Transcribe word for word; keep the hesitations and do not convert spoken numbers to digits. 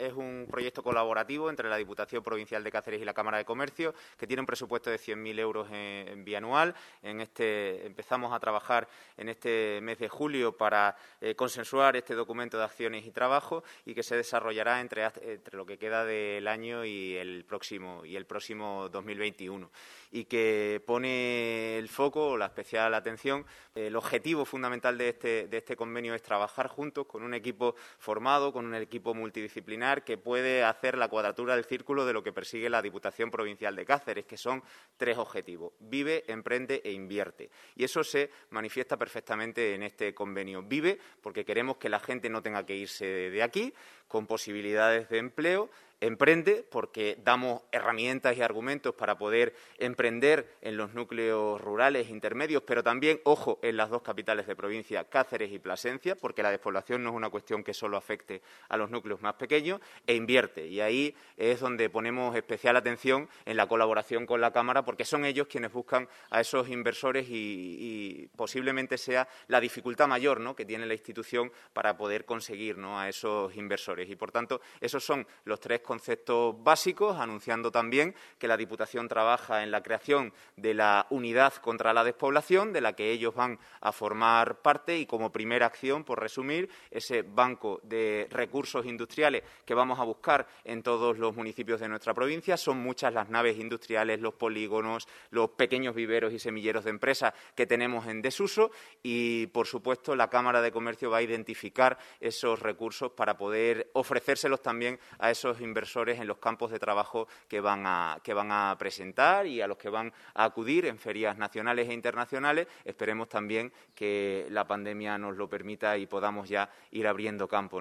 es un proyecto colaborativo entre la Diputación Provincial de Cáceres y la Cámara de Comercio, que tiene un presupuesto de cien mil euros en, en bianual. En este, empezamos a trabajar en este mes de julio para eh, consensuar este documento de acciones y trabajo y que se desarrollará entre, entre lo que queda del año y el próximo, y el próximo dos mil veintiuno. Y que pone el foco, la especial atención, eh, el objetivo fundamental de este, de este convenio es trabajar juntos con un equipo formado, con un equipo multidisciplinar que puede hacer la cuadratura del círculo de lo que persigue la Diputación Provincial de Cáceres, que son tres objetivos: vive, emprende e invierte. Y eso se manifiesta perfectamente en este convenio. Vive porque queremos que la gente no tenga que irse de aquí, con posibilidades de empleo. Emprende porque damos herramientas y argumentos para poder emprender en los núcleos rurales intermedios, pero también, ojo, en las dos capitales de provincia, Cáceres y Plasencia, porque la despoblación no es una cuestión que solo afecte a los núcleos más pequeños, e invierte. Y ahí es donde ponemos especial atención en la colaboración con la Cámara, porque son ellos quienes buscan a esos inversores y, y posiblemente sea la dificultad mayor, ¿no?, que tiene la institución para poder conseguir, ¿no?, a esos inversores. Y, por tanto, esos son los tres conceptos básicos, anunciando también que la Diputación trabaja en la creación de la unidad contra la despoblación, de la que ellos van a formar parte, y como primera acción, por resumir, ese banco de recursos industriales que vamos a buscar en todos los municipios de nuestra provincia. Son muchas las naves industriales, los polígonos, los pequeños viveros y semilleros de empresas que tenemos en desuso y, por supuesto, la Cámara de Comercio va a identificar esos recursos para poder ofrecérselos también a esos inversores en los campos de trabajo que van a, que van a presentar y a los que van a acudir en ferias nacionales e internacionales. Esperemos también que la pandemia nos lo permita y podamos ya ir abriendo campo.